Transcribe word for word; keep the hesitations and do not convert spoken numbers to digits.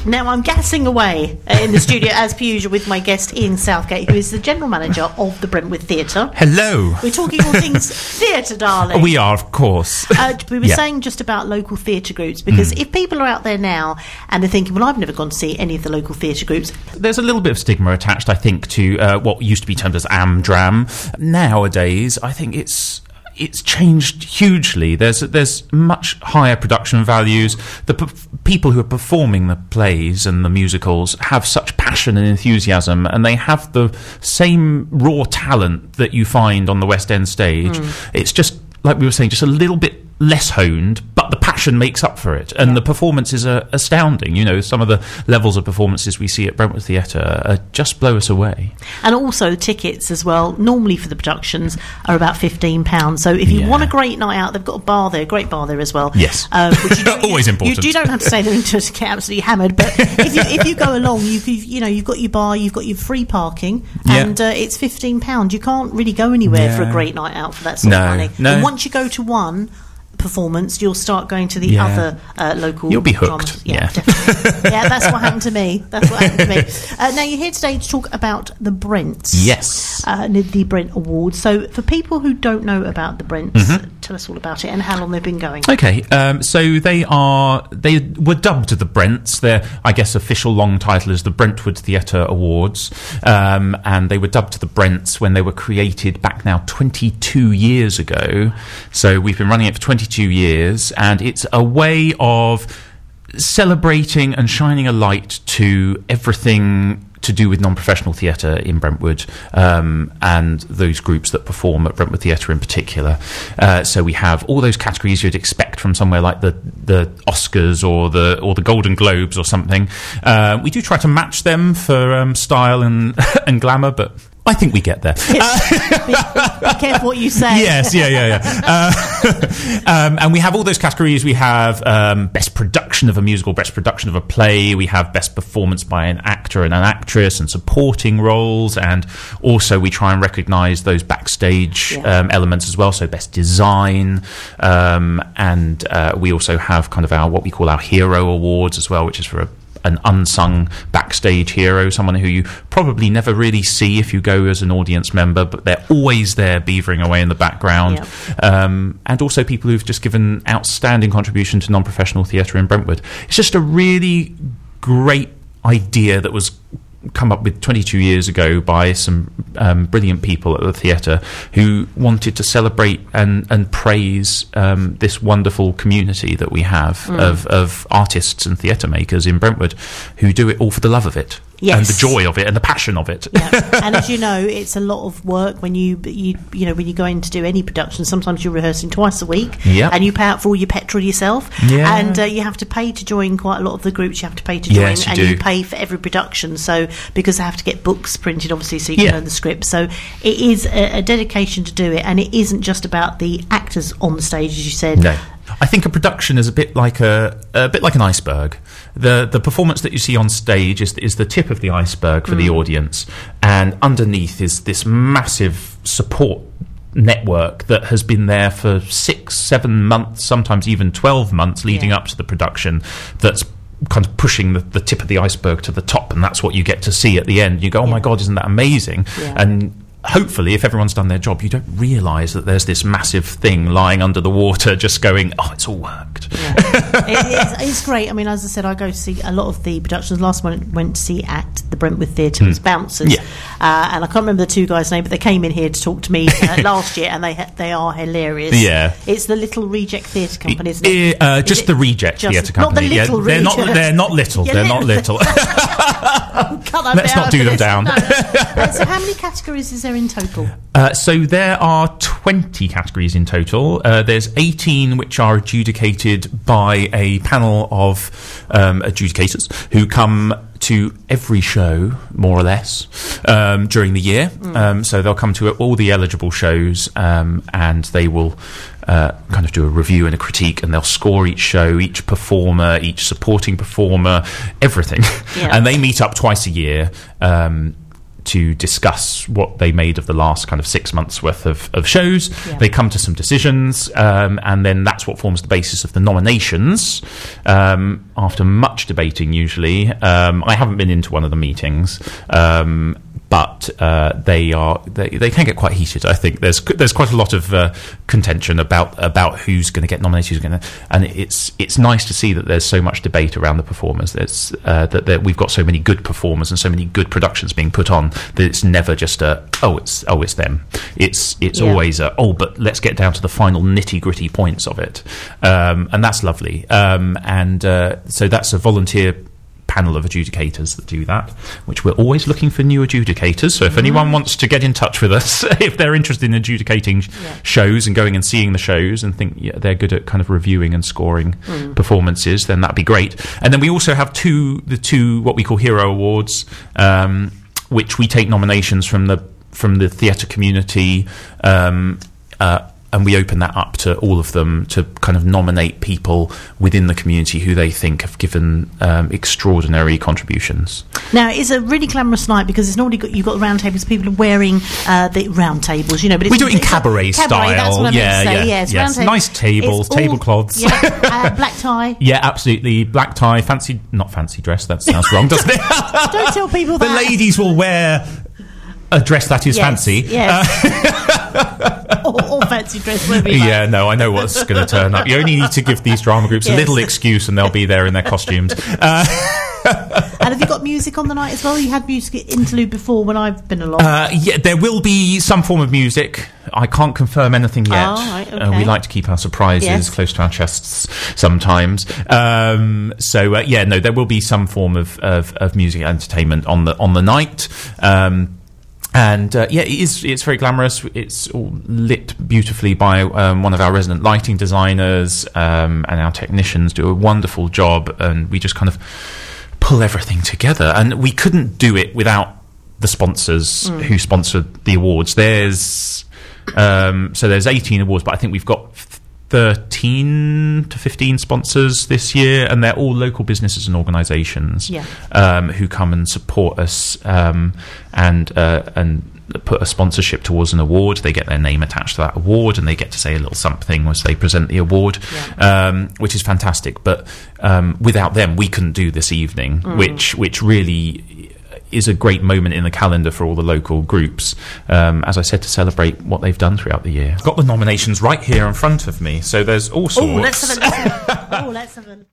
Now, I'm gassing away uh, in the studio, as per usual, with my guest Ian Southgate, who is the General Manager of the Brentwood Theatre. Hello. We're talking all things theatre, darling. We are, of course. Uh, we were yeah. saying just about local theatre groups, because mm. if people are out there now and they're thinking, well, I've never gone to see any of the local theatre groups. There's a little bit of stigma attached, I think, to uh, what used to be termed as Amdram. Nowadays, I think it's... It's changed hugely. There's there's much higher production values. The p- people who are performing the plays and the musicals have such passion and enthusiasm, and they have the same raw talent that you find on the West End stage. Mm. It's just, like we were saying, just a little bit less honed, but the passion makes up for it, and yeah. the performances are astounding. You know, some of the levels of performances we see at Brentwood Theatre uh, just blow us away. And also tickets as well, normally for the productions, are about fifteen pounds. So if you yeah. want a great night out, they've got a bar there, a great bar there as well. Yes. Um, which you don't, always you, important. You, you don't have to stay there to get absolutely hammered, but if you, if you go along, you you know, you've got your bar, you've got your free parking, and yeah. uh, it's fifteen pounds. You can't really go anywhere yeah. for a great night out for that sort no, of money. No. And once you go to one performance, you'll start going to the yeah. other uh, local You'll be hooked. dramas. Yeah, yeah. definitely. Yeah, that's what happened to me. That's what happened to me. Uh, now, you're here today to talk about the Brents. Yes. Uh, the Brent Awards. So, for people who don't know about the Brents, mm-hmm. tell us all about it and how long they've been going. Okay, um, so they are they were dubbed the Brents. Their, I guess, official long title is the Brentwood Theatre Awards, um, and they were dubbed the Brents when they were created back now twenty-two years ago. So we've been running it for twenty-two years, and it's a way of celebrating and shining a light to everything to do with non-professional theatre in Brentwood, um, and those groups that perform at Brentwood Theatre in particular. Uh, so we have all those categories you'd expect from somewhere like the, the Oscars or the or the Golden Globes or something. Uh, we do try to match them for um, style and and glamour, but I think we get there. Yes. be, be, be careful what you say. Yes, yeah, yeah, yeah. Uh, um, and we have all those categories. We have um, best production of a musical, best production of a play. We have best performance by an actor and an actress, and supporting roles. And also we try and recognise those backstage yeah. um, elements as well. So best design. Um, and uh, we also have kind of our what we call our hero awards as well, which is for a an unsung backstage hero, someone who you probably never really see if you go as an audience member, but they're always there beavering away in the background. Yep. Um, and also people who've just given outstanding contribution to non-professional theatre in Brentwood. It's just a really great idea that was come up with twenty-two years ago by some um, brilliant people at the theatre who wanted to celebrate and, and praise um, this wonderful community that we have mm. of, of artists and theatre makers in Brentwood who do it all for the love of it. Yes. And the joy of it and the passion of it. Yeah. And as you know, it's a lot of work when you you you know when you go in to do any production. Sometimes you're rehearsing twice a week, yep. and you pay out for all your petrol yourself. Yeah. And uh, you have to pay to join quite a lot of the groups. You have to pay to join, yes, you and do. you pay for every production. So because they have to get books printed, obviously, so you can yeah. learn the script. So it is a, a dedication to do it, and it isn't just about the actors on the stage, as you said. No. I think a production is a bit like a a bit like an iceberg. The the performance that you see on stage is is the tip of the iceberg for mm. the audience, and underneath is this massive support network that has been there for six, seven months, sometimes even twelve months leading yeah. up to the production. That's kind of pushing the, the tip of the iceberg to the top, and that's what you get to see at the end. You go, oh yeah. my God, isn't that amazing? Yeah. And hopefully, if everyone's done their job, you don't realise that there's this massive thing lying under the water just going, oh, it's all worked. Yeah. it, it's, it's great. I mean, as I said, I go to see a lot of the productions. Last one I went to see at the Brentwood Theatre was mm. Bouncers. Yeah. Uh, and I can't remember the two guys' name, but they came in here to talk to me uh, last year, and they ha- they are hilarious. Yeah. It's the Little Reject Theatre Company, isn't it? Uh, just it the Reject just, Theatre Company. Not the Little yeah, they're, Reject. not, they're not little. Yeah, they're little. not little. oh, cut Let's not do them down. No, no. uh, so how many categories is there in total? Uh, so there are twenty categories in total. Uh, there's eighteen which are adjudicated by a panel of um, adjudicators who come to every show, more or less, um, during the year. Mm. Um, so they'll come to all the eligible shows, um, and they will uh, kind of do a review and a critique, and they'll score each show, each performer, each supporting performer, everything. Yeah. And they meet up twice a year um, to discuss what they made of the last kind of six months worth of, of shows. Yeah. They come to some decisions, um, and then that's what forms the basis of the nominations. Um, after much debating, usually, um, I haven't been into one of the meetings. Um, But uh, they are they, they can get quite heated. I think there's there's quite a lot of uh, contention about about who's going to get nominated, who's going to, and it's it's nice to see that there's so much debate around the performers. There's uh, that, that we've got so many good performers and so many good productions being put on that it's never just a oh it's oh it's them. It's it's yeah. always a oh but let's get down to the final nitty gritty points of it, um, and that's lovely. Um, and uh, so that's a volunteer panel of adjudicators that do that, which we're always looking for new adjudicators. So if mm. anyone wants to get in touch with us, if they're interested in adjudicating yeah. shows and going and seeing the shows and think yeah, they're good at kind of reviewing and scoring mm. performances, then that'd be great. And then we also have two, the two what we call Hero Awards, um, which we take nominations from the from the theatre community, um, uh, and we open that up to all of them to kind of nominate people within the community who they think have given um, extraordinary contributions. Now, it's a really glamorous night because it's normally got, you've got round tables, people are wearing uh, the round tables, you know. But it's, we do it in it's cabaret, cabaret style. That's what I yeah, meant to say. yeah, yeah, it's yes. round tables. Nice tables, It's all- tablecloths. Yeah, uh, black tie. Yeah, absolutely. Black tie, fancy, not fancy dress. That sounds wrong, doesn't it? Don't tell people the that. The ladies will wear a dress that is yes, fancy. Yes. Uh, or, or fancy dress, whatever you like. Yeah, no, I know what's going to turn up. You only need to give these drama groups yes. a little excuse and they'll be there in their costumes. Uh, and have you got music on the night as well? You had music interlude before when I've been along. Uh, yeah, there will be some form of music. I can't confirm anything yet. Oh, right, okay. uh, we like to keep our surprises yes. close to our chests sometimes. Um, so uh, yeah, no, there will be some form of, of, of music entertainment on the on the night. Um, And uh, yeah, it is. It's very glamorous. It's all lit beautifully by um, one of our resident lighting designers, um, and our technicians do a wonderful job. And we just kind of pull everything together. And we couldn't do it without the sponsors mm. who sponsored the awards. There's um, so there's eighteen awards, but I think we've got thirteen to fifteen sponsors this year, and they're all local businesses and organisations yeah. um, who come and support us um, and uh, and put a sponsorship towards an award. They get their name attached to that award, and they get to say a little something as they present the award, yeah. um, which is fantastic. But um, without them, we couldn't do this evening, mm. which which really is a great moment in the calendar for all the local groups, um, as I said, to celebrate what they've done throughout the year. I've got the nominations right here in front of me, so there's all sorts. Oh, let's have a, let's have a, oh, let's have a